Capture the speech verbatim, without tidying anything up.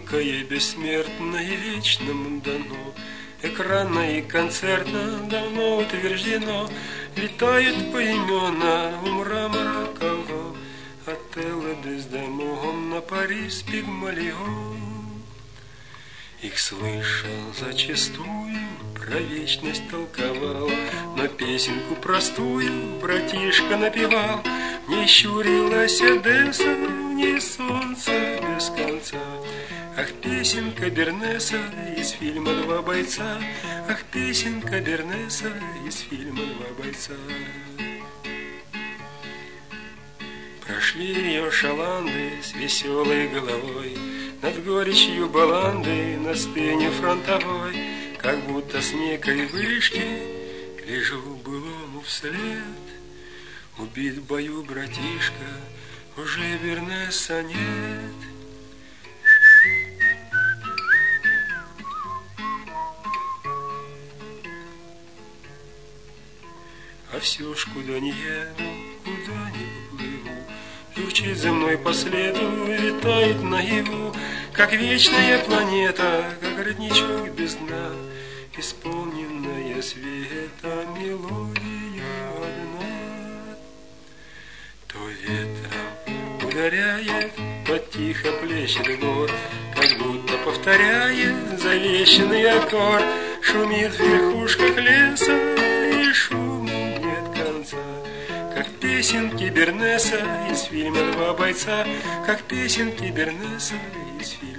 Великое, бессмертное, вечному дано. Экранно и концертно давно утверждено. Летают поименно у мрамора кого. От Эллады с Демогом на Париж Пигмалион. Их слышал зачастую, про вечность толковал, но песенку простую братишка напевал. Не щурилась Одесса, не солнце без конца. Ах, песенка Бернеса из фильма «Два бойца». Ах, песенка Бернеса из фильма «Два бойца». Прошли ее шаланды с веселой головой над горечью баланды на сцене фронтовой. Как будто с некой вышки гляжу былому вслед. Убит в бою братишка, уже Бернеса нет. А все ж куда ни еду, куда ни плыву, журчит за мной по следу, витает наяву, как вечная планета, как родничок без дна, исполненная света мелодия одна. То ветром ударяет, то тихо плещет гор, как будто повторяет завещанный аккорд. Шумит в верхушках леса, и шуму нет конца. Как песенки Бернеса из фильма «Два бойца», как песенки Бернеса из фильма